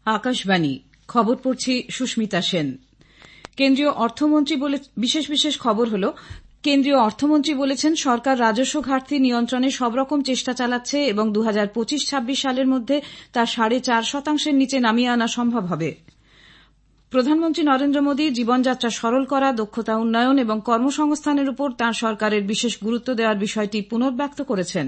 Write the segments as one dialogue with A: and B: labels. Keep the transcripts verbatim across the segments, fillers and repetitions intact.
A: আকাশবাণী খবর পড়ছি সুস্মিতা সেন। কেন্দ্রীয় অর্থমন্ত্রী বিশেষ বিশেষ খবর হল কেন্দ্রীয় অর্থমন্ত্রী বলেছেন সরকার রাজস্ব ঘাটতি নিয়ন্ত্রণে সব রকম চেষ্টা চালাচ্ছে এবং দু হাজার পঁচিশ ছাব্বিশ সালের মধ্যে তা সাড়ে চার শতাংশের নিচে নামিয়ে আনা সম্ভব হবে। প্রধানমন্ত্রী নরেন্দ্র মোদী জীবনযাত্রা সরল করা, দক্ষতা উন্নয়ন এবং কর্মসংস্থানের উপর তাঁর সরকারের বিশেষ গুরুত্ব দেওয়ার বিষয়টি পুনর্ব্যক্ত করেছেন।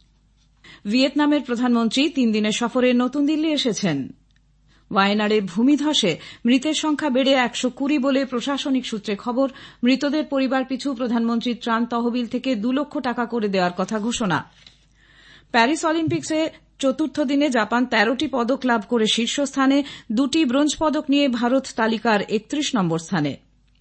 A: ভিয়েতনামের প্রধানমন্ত্রী তিন দিনের সফরে নতুন দিল্লি এসেছেন। ওয়ায়নাড়ে ভূমিধসে মৃতের সংখ্যা বেড়ে একশো কুড়ি বলে প্রশাসনিক সূত্রে খবর। মৃতদের পরিবার পিছু প্রধানমন্ত্রীর ত্রাণ তহবিল থেকে দু লক্ষ টাকা করে দেওয়ার কথা ঘোষণা। প্যারিস অলিম্পিক্সে চতুর্থ দিনে জাপান তেরোটি পদক লাভ করে শীর্ষস্থানে, দুটি ব্রোঞ্জ পদক নিয়ে ভারত তালিকার একত্রিশ নম্বর স্থানে।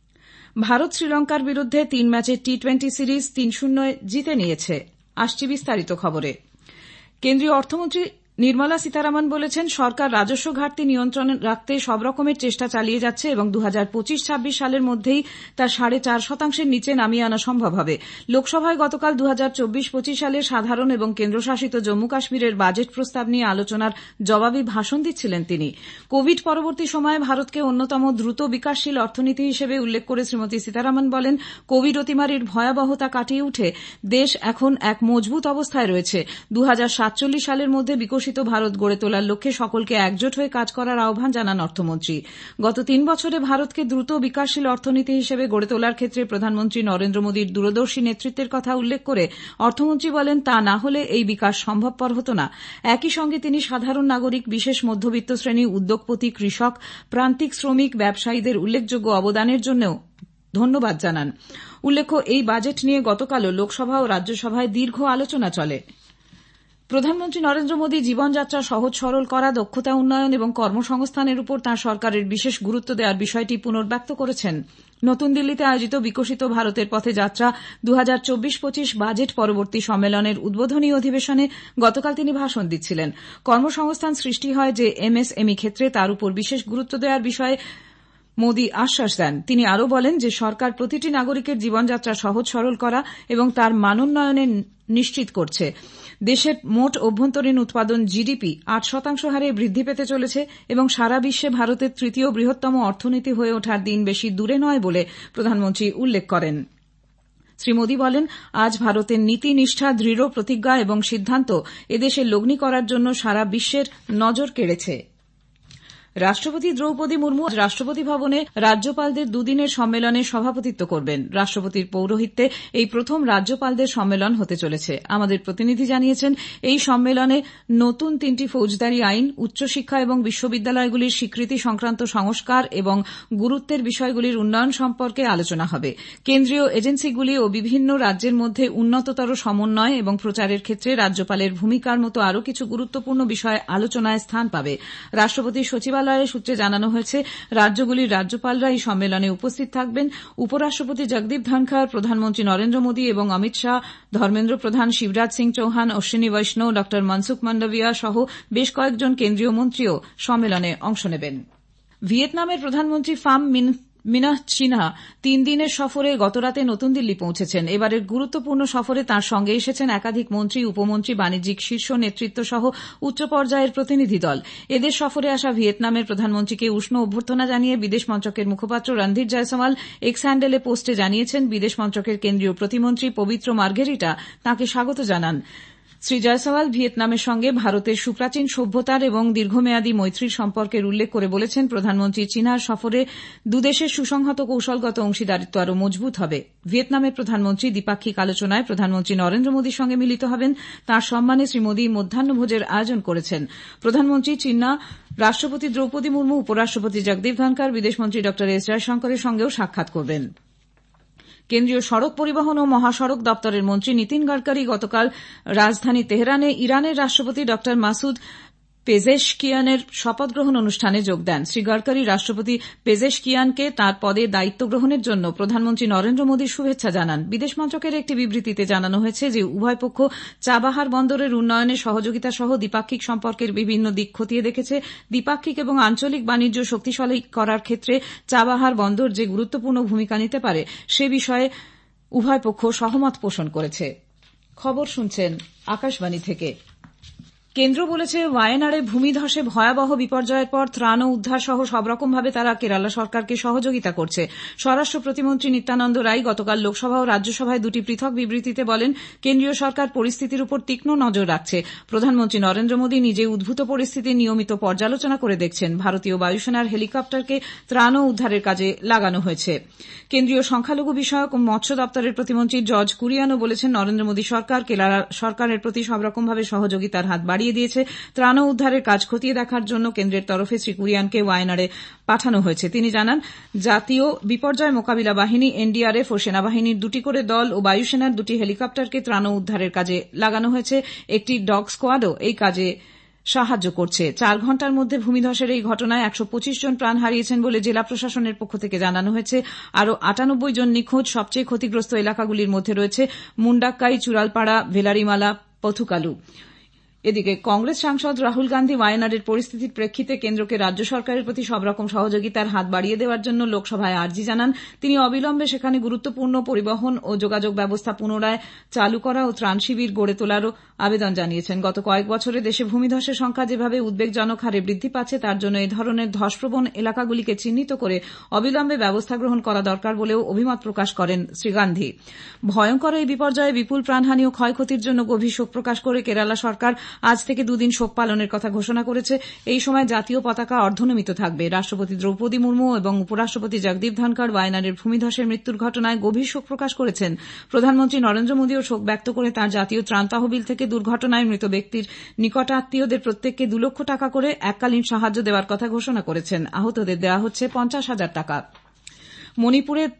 A: ভারত শ্রীলঙ্কার বিরুদ্ধে তিন ম্যাচের টি টোয়েন্টি সিরিজ তিন শূন্যয় জিতে নিয়েছে। আসছে বিস্তারিত খবরে। কেন্দ্রীয় অর্থমন্ত্রী নির্মলা সীতারামন বলেছেন সরকার রাজস্ব ঘাটতি নিয়ন্ত্রণে রাখতে সব রকমের চেষ্টা চালিয়ে যাচ্ছে এবং দু হাজার পঁচিশ ছাব্বিশ সালের মধ্যেই তা সাড়ে চার শতাংশের নিচে নামিয়ে আনা সম্ভব হবে। লোকসভায় গতকাল দু হাজার চব্বিশ পঁচিশ সালের সাধারণ এবং কেন্দ্রশাসিত জম্মু কাশ্মীরের বাজেট প্রস্তাব নিয়ে আলোচনার জবাবে ভাষণ দিচ্ছিলেন তিনি। কোভিড পরবর্তী সময়ে ভারতকে অন্যতম দ্রুত বিকাশশীল অর্থনীতি হিসেবে উল্লেখ করে শ্রীমতী সীতারামন বলেন কোভিড অতিমারির ভয়াবহতা কাটিয়ে উঠে দেশ এখন এক মজবুত অবস্থায় রয়েছে। দু হাজার সাতচল্লিশ সালের মধ্যে বিকশিত ভারত গড়ে তোলার লক্ষ্যে সকলকে একজোট হয়ে কাজ করার আহ্বান জানান অর্থমন্ত্রী। গত তিন বছরে ভারতকে দ্রুত বিকাশশীল অর্থনীতি হিসেবে গড়ে তোলার ক্ষেত্রে প্রধানমন্ত্রী নরেন্দ্র মোদীর দূরদর্শী নেতৃত্বের কথা উল্লেখ করে অর্থমন্ত্রী বলেন তা না হলে এই বিকাশ সম্ভবপর হতো না। একই সঙ্গে তিনি সাধারণ নাগরিক, বিশেষ মধ্যবিত্ত শ্রেণী, উদ্যোগপতি, কৃষক, প্রান্তিক শ্রমিক, ব্যবসায়ীদের উল্লেখযোগ্য অবদানের জন্যও ধন্যবাদ জানান। উল্লেখ্য এই বাজেট নিয়ে গতকালও লোকসভা ও রাজ্যসভায় দীর্ঘ আলোচনা চলে। প্রধানমন্ত্রী নরেন্দ্র মোদী জীবনযাত্রা সহজ সরল করা, দক্ষতা উন্নয়ন এবং কর্মসংস্থানের উপর তাঁর সরকারের বিশেষ গুরুত্ব দেওয়ার বিষয়টি পুনর্ব্যক্ত করেছেন। নতুন দিল্লিতে আয়োজিত বিকশিত ভারতের পথে যাত্রা দু হাজার চব্বিশ পঁচিশ বাজেট পরবর্তী সম্মেলনের উদ্বোধনী অধিবেশনে গতকাল তিনি ভাষণ দিচ্ছিলেন। কর্মসংস্থান সৃষ্টি হয় যে এমএসএমই ক্ষেত্রে তার উপর বিশেষ গুরুত্ব দেওয়ার বিষয়ে মোদী আশ্বাস দেন। তিনি আরও বলেন যে সরকার প্রতিটি নাগরিকের জীবনযাত্রা সহজ সরল করা এবং তার মানোন্নয়নে নিশ্চিত করছে। দেশের মোট অভ্যন্তরীণ উৎপাদন জিডিপি আট শতাংশ হারে বৃদ্ধি পেতে চলেছে এবং সারা বিশ্বে ভারতের তৃতীয় বৃহত্তম অর্থনীতি হয়ে ওঠার দিন বেশি দূরে নয় বলে প্রধানমন্ত্রী উল্লেখ করেন। শ্রী মোদী বলেন আজ ভারতের নীতি নিষ্ঠা, দৃঢ় প্রতিজ্ঞা এবং সিদ্ধান্ত এদেশে লগ্নি করার জন্য সারা বিশ্বের নজর কেড়েছে। রাষ্ট্রপতি দ্রৌপদী মুর্মু রাষ্ট্রপতি ভবনে রাজ্যপালদের দুদিনের সম্মেলনে সভাপতিত্ব করবেন। রাষ্ট্রপতির পৌরোহিত্যে এই প্রথম রাজ্যপালদের সম্মেলন হতে চলেছে। আমাদের প্রতিনিধি জানিয়েছেন এই সম্মেলনে নতুন তিনটি ফৌজদারি আইন, উচ্চশিক্ষা এবং বিশ্ববিদ্যালয়গুলির স্বীকৃতি সংক্রান্ত সংস্কার এবং গুরুত্বের বিষয়গুলির উন্নয়ন সম্পর্কে আলোচনা হবে। কেন্দ্রীয় এজেন্সিগুলি ও বিভিন্ন রাজ্যের মধ্যে উন্নততর সমন্বয় এবং প্রচারের ক্ষেত্রে রাজ্যপালের ভূমিকার মতো আরও কিছু গুরুত্বপূর্ণ বিষয় আলোচনায় স্থান পাবে। রাষ্ট্রপতির সচিবালয় সূত্রে জানানো হয়েছে রাজ্যগুলির রাজ্যপালরা এই সম্মেলনে উপস্থিত থাকবেন। উপরাষ্ট্রপতি জগদীপ ধনখড়, প্রধানমন্ত্রী নরেন্দ্র মোদী এবং অমিত শাহ, ধর্মেন্দ্র প্রধান, শিবরাজ সিং চৌহান, অশ্বিনী বৈষ্ণব, ড মনসুখ মান্ডভিয়া সহ বেশ কয়েকজন কেন্দ্রীয় মন্ত্রীও সম্মেলনে অংশ নেবেন। ভিয়েতনামের প্রধানমন্ত্রী ফাম মিনহ চিনহা তিন দিনের সফরে গতরাতে নতুন দিল্লি পৌঁছেছেন। এবারের গুরুত্বপূর্ণ সফরে তাঁর সঙ্গে এসেছেন একাধিক মন্ত্রী, উপমন্ত্রী, বাণিজ্যিক শীর্ষ নেতৃত্ব সহ উচ্চ পর্যায়ের প্রতিনিধি দল। এদের সফরে আসা ভিয়েতনামের প্রধানমন্ত্রীকে উষ্ণ অভ্যর্থনা জানিয়ে বিদেশ মন্ত্রকের মুখপাত্র রণধীর জয়সওয়াল এক্স হ্যান্ডেলে পোস্টে জানিয়েছেন বিদেশ মন্ত্রকের কেন্দ্রীয় প্রতিমন্ত্রী পবিত্র মার্ঘেরিটা তাঁকে স্বাগত জানান। শ্রী জয়সওয়াল ভিয়েতনামের সঙ্গে ভারতের সুপ্রাচীন সভ্যতার এবং দীর্ঘমেয়াদী মৈত্রীর সম্পর্কের উল্লেখ করে বলেছেন প্রধানমন্ত্রী চীনার সফরে দুদেশের সুসংহত কৌশলগত অংশীদারিত্ব আরও মজবুত হবে। ভিয়েতনামের প্রধানমন্ত্রী দ্বিপাক্ষিক আলোচনায় প্রধানমন্ত্রী নরেন্দ্র মোদীর সঙ্গে মিলিত হবেন। তাঁর সম্মানে শ্রী মোদী মধ্যাহ্নভোজের আয়োজন করেছেন। প্রধানমন্ত্রী চীনা রাষ্ট্রপতি দ্রৌপদী মুর্মু, উপরাষ্ট্রপতি জগদীপ ধনখড়, বিদেশমন্ত্রী ড এস জয়শঙ্করের সঙ্গেও সাক্ষাৎ করবেন। কেন্দ্রীয় সড়ক পরিবহন ও মহাসড়ক দপ্তরের মন্ত্রী নীতিন গডকরি গতকাল রাজধানী তেহরানে ইরানের রাষ্ট্রপতি ড মাসুদ পেজেশকিয়ানের শপথগ্রহণ অনুষ্ঠানে যোগ দেন। শ্রী গডকরি রাষ্ট্রপতি পেজেশকিয়ানকে তাঁর পদে দায়িত্ব গ্রহণের জন্য প্রধানমন্ত্রী নরেন্দ্র মোদীর শুভেচ্ছা জানান। বিদেশ মন্ত্রকের একটি বিবৃতিতে জানানো হয়েছে যে উভয় পক্ষ চাবাহার বন্দরের উন্নয়নে সহযোগিতা সহ দ্বিপাক্ষিক সম্পর্কের বিভিন্ন দিক খতিয়ে দেখেছে। দ্বিপাক্ষিক এবং আঞ্চলিক বাণিজ্য শক্তিশালী করার ক্ষেত্রে চাবাহার বন্দর যে গুরুত্বপূর্ণ ভূমিকা নিতে পারে সে বিষয়ে উভয় পক্ষ সহমত পোষণ করেছে। খবর শুনছেন আকাশবাণী থেকে। কেন্দ্র বলেছে ওয়ায়নাড়ে ভূমিধসে ভয়াবহ বিপর্যয়ের পর ত্রাণ ও উদ্ধার সহ সবরকমভাবে তারা কেরালা সরকারকে সহযোগিতা করছে। স্বরাষ্ট্র প্রতিমন্ত্রী নিত্যানন্দ রায় গতকাল লোকসভা ও রাজ্যসভায় দুটি পৃথক বিবৃতিতে বলেন, কেন্দ্রীয় সরকার পরিস্থিতির উপর তীক্ষ্ণ নজর রাখছে। প্রধানমন্ত্রী নরেন্দ্র মোদী নিজে উদ্ভূত পরিস্থিতির নিয়মিত পর্যালোচনা করে দেখছেন। ভারতীয় বায়ুসেনার হেলিকপ্টারকে ত্রাণ ও উদ্ধারের কাজে লাগানো হয়েছে। কেন্দ্রীয় সংখ্যালঘু বিষয়ক ও মৎস্য দপ্তরের প্রতিমন্ত্রী জর্জ কুরিয়ানো বলেছেন, নরেন্দ্র মোদী সরকার কেরালা সরকারের প্রতি সবরকমভাবে সহযোগিতার হাত বাড়িয়ে দিয়েছে। ত্রাণ ও উদ্ধারের কাজ খতিয়ে দেখার জন্য কেন্দ্রের তরফে শ্রী কুরিয়ানকে ওয়ায়নাড়ে পাঠানো হয়েছে। তিনি জানান, জাতীয় বিপর্যয় মোকাবিলা বাহিনী এনডিআরএফ ও সেনাবাহিনীর দুটি করে দল ও বায়ুসেনার দুটি হেলিকপ্টারকে ত্রাণ ও উদ্ধারের কাজে লাগানো হয়েছে। একটি ডগ স্কোয়াডও এই কাজে সাহায্য করছে। চার ঘণ্টার মধ্যে ভূমিধসের এই ঘটনায় একশো পঁচিশ জন প্রাণ হারিয়েছেন বলে জেলা প্রশাসনের পক্ষ থেকে জানানো হয়েছে। আরও আটানব্বই জন নিখোঁজ। সবচেয়ে ক্ষতিগ্রস্ত এলাকাগুলির মধ্যে রয়েছে মুন্ডাক্কাই, চুরালপাড়া, ভেলারিমালা, পথুকালু। এদিকে কংগ্রেস সাংসদ রাহুল গান্ধী ওয়ায়নাড়ের পরিস্থিতির প্রেক্ষিতে কেন্দ্রকে রাজ্য সরকারের প্রতি সবরকম সহযোগিতার হাত বাড়িয়ে দেওয়ার জন্য লোকসভায় আর্জি জানান। তিনি অবিলম্বে সেখানে গুরুত্বপূর্ণ পরিবহন ও যোগাযোগ ব্যবস্থা পুনরায় চালু করা ও ত্রাণ শিবির গড়ে তোলারও আবেদন জানিয়েছেন। গত কয়েক বছরে দেশে ভূমিধসের সংখ্যা যেভাবে উদ্বেগজনক হারে বৃদ্ধি পাচ্ছে, তার জন্য এ ধরনের ধসপ্রবণ এলাকাগুলিকে চিহ্নিত করে অবিলম্বে ব্যবস্থা গ্রহণ করা দরকার বলেও অভিমত প্রকাশ করেন শ্রী গান্ধী। ভয়ঙ্কর এই বিপর্যয়ে বিপুল প্রাণহানি ও ক্ষয়ক্ষতির জন্য গভীর শোক প্রকাশ করে কেরালা সরকার আজ থেকে দুদিন শোক পালনের কথা ঘোষণা করেছে। এই সময় জাতীয় পতাকা অর্ধনমিত থাকবে। রাষ্ট্রপতি দ্রৌপদী মুর্মু এবং উপরাষ্ট্রপতি জগদীপ ধনখড় ওয়ায়নাড়ের ভূমিধসের মৃত্যুর ঘটনায় গভীর শোক প্রকাশ করেছেন। প্রধানমন্ত্রী নরেন্দ্র মোদীও শোক ব্যক্ত করে তাঁর জাতীয় ত্রাণ তহবিল থেকে দুর্ঘটনায় মৃত ব্যক্তির নিকটাত্মীয়দের প্রত্যেককে দু লক্ষ টাকা করে এককালীন সাহায্য দেওয়ার কথা ঘোষণা করেছেন। আহতদের দেওয়া হচ্ছে পঞ্চাশ হাজার টাকা। মণিপুরের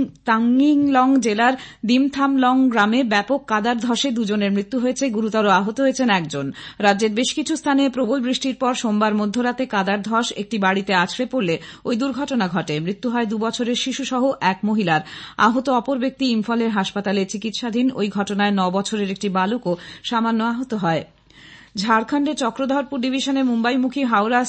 A: তাংয়িংলং জেলার দিমথামলং গ্রামে ব্যাপক কাদার ধসে দুজনের মৃত্যু হয়েছে, গুরুতর আহত হয়েছেন একজন। রাজ্যের বেশ কিছু স্থানে প্রবল বৃষ্টির পর সোমবার মধ্যরাতে কাদার ধস একটি বাড়িতে আছড়ে পড়লে ওই দুর্ঘটনা ঘটে। মৃত্যু হয় দু বছরের শিশুসহ এক মহিলার। আহত অপর ব্যক্তি ইম্ফলের হাসপাতালে চিকিৎসাধীন। ওই ঘটনায় ন বছরের একটি বালকও সামান্য আহত হয়। ঝাড়খণ্ডের চক্রধরপুর ডিভিশনে মুম্বাইমুখী হাওড়া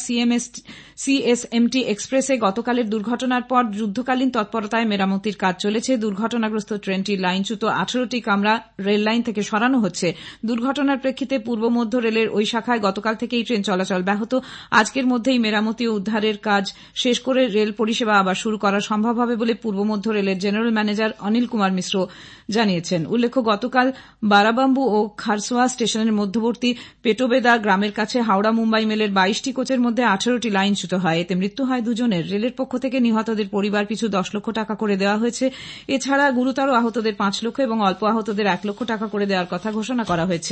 A: সিএসএমটি এক্সপ্রেসে গতকালের দুর্ঘটনার পর যুদ্ধকালীন তৎপরতায় মেরামতির কাজ চলেছে। দুর্ঘটনাগ্রস্ত ট্রেনটির লাইনচ্যুত আঠারোটি কামরা রেল লাইন থেকে সরানো হচ্ছে। দুর্ঘটনার প্রেক্ষিতে পূর্ব মধ্য রেলের ওই শাখায় গতকাল থেকেই ট্রেন চলাচল ব্যাহত। আজকের মধ্যেই মেরামতি ও উদ্ধারের কাজ শেষ করে রেল পরিষেবা আবার শুরু করা সম্ভব হবে বলে পূর্ব মধ্য রেলের জেনারেল ম্যানেজার অনিল কুমার মিশ্র জানিয়েছেন। উল্লেখ্য, গতকাল বারাবাম্বু ও খারসোয়া স্টেশনের মধ্যবর্তী পেটোবেদা গ্রামের কাছে হাওড়া মুম্বাই মেলের বাইশটি কোচের মধ্যে আঠারোটি লাইনচ্যুত হয়। এতে মৃত্যু হয় দুজনের। রেলের পক্ষ থেকে নিহতদের পরিবার পিছু দশ লক্ষ টাকা করে দেওয়া হয়েছে। এছাড়া গুরুতর আহতদের পাঁচ লক্ষ এবং অল্প আহতদের এক লক্ষ টাকা করে দেওয়ার কথা ঘোষণা করা হয়েছে।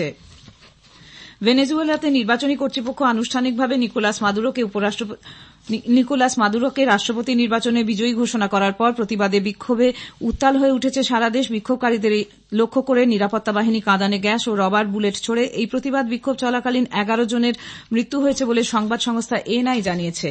A: ভেনেজুয়েলাতে নির্বাচনী কর্তৃপক্ষ আনুষ্ঠানিকভাবে নিকোলাস মাদুরোকে উপরাষ্ট্রপতি নিকোলাস মাদুরোকে রাষ্ট্রপতি নির্বাচনে বিজয়ী ঘোষণা করার পর প্রতিবাদে বিক্ষোভে উত্তাল হয়ে উঠেছে সারা দেশ। বিক্ষোভকারীদের লক্ষ্য করে নিরাপত্তা বাহিনী কাঁদানে গ্যাস ও রবার বুলেট ছোড়ে। এই প্রতিবাদ বিক্ষোভ চলাকালীন এগারো জনের মৃত্যু হয়েছে বলে সংবাদ সংস্থা এএনআই জানিয়েছে।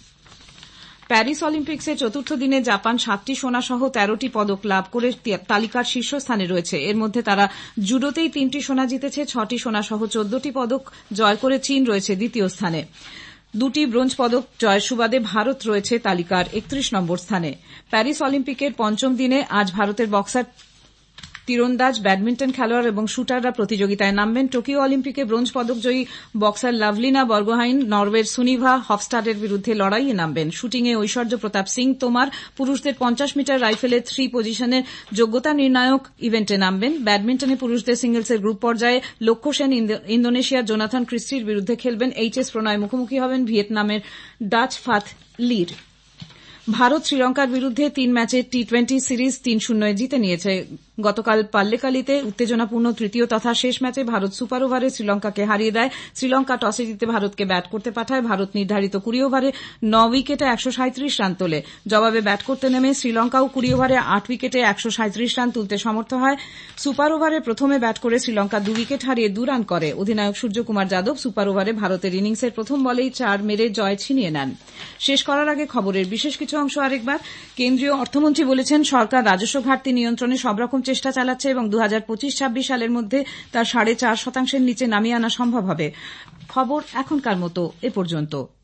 A: প্যারিস অলিম্পিক্সে চতুর্থ দিনে জাপান সাতটি সোনা সহ তেরোটি পদক লাভ করে তালিকার শীর্ষস্থানে রয়েছে। এর মধ্যে তারা জুডোতেই তিনটি সোনা জিতেছে। ছটি সোনা সহ চোদ্দটি পদক জয় করে চীন রয়েছে দ্বিতীয় স্থানে। দুটি ব্রোঞ্জ পদক জয়ের সুবাদে ভারত রয়েছে তালিকার একত্রিশ নম্বর স্থানে। প্যারিস অলিম্পিকের পঞ্চম দিনে আজ ভারতের বক্সার, তীরন্দাজ, ব্যাডমিন্টন খেলোয়াড় এবং শুটাররা প্রতিযোগিতায় নামবেন। টোকিও অলিম্পিকে ব্রোঞ্জ পদকজয়ী বক্সার লাভলিনা বর্গোহাইন নরওয়ের সুনিভা হফস্টাডের বিরুদ্ধে লড়াইয়ে নামবেন। শুটিংয়ে ঐশ্বর্য প্রতাপ সিং তোমার পুরুষদের পঞ্চাশ মিটার রাইফেলে থ্রি পজিশনের যোগ্যতা নির্ণায়ক ইভেন্টে নামবেন। ব্যাডমিন্টনে পুরুষদের সিঙ্গলসের গ্রুপ পর্যায়ে লক্ষ্য সেন ইন্দোনেশিয়ার জোনাথন ক্রিস্টির বিরুদ্ধে খেলবেন। এইচ এস প্রণয় মুখোমুখি হবেন ভিয়েতনামের ডাচ ফাথ লির। ভারত শ্রীলঙ্কার বিরুদ্ধে তিন ম্যাচের টি টোয়েন্টি সিরিজ তিন শূন্যয় জিতে নিয়েছে। গতকাল পাল্লেকালিতে উত্তেজনাপূর্ণ তৃতীয় তথা শেষ ম্যাচে ভারত সুপার ওভারে শ্রীলঙ্কাকে হারিয়ে দেয়। শ্রীলঙ্কা টসে জিতে ভারতকে ব্যাট করতে পাঠায়। ভারত নির্ধারিত কুড়ি ওভারে ন উইকেটে একশো সাঁত্রিশ রান তোলে। জবাবে ব্যাট করতে নেমে শ্রীলঙ্কাও কুড়ি ওভারে আট উইকেটে একশো সাঁত্রিশ রান তুলতে সমর্থ হয়। সুপার ওভারে প্রথমে ব্যাট করে শ্রীলঙ্কা দু উইকেট হারিয়ে দু রান করে। অধিনায়ক সূর্যকুমার যাদব সুপার ওভারে ভারতের ইনিংসের প্রথম বলেই চার মেরে জয় ছিনিয়ে নেন। শেষ করার আগে খবরের বিশেষ কিছু অংশ আরেকবার। কেন্দ্রীয় অর্থমন্ত্রী বলেছেন, সরকার রাজস্ব ঘাটতি নিয়ন্ত্রণে সব রকম চেষ্টা চালাচ্ছে এবং দু হাজার পঁচিশ ছাব্বিশ সালের মধ্যে তার সাড়ে চার শতাংশের নিচে নামিয়ে আনা সম্ভব হবে। খবর এখনকার মতো এ পর্যন্ত।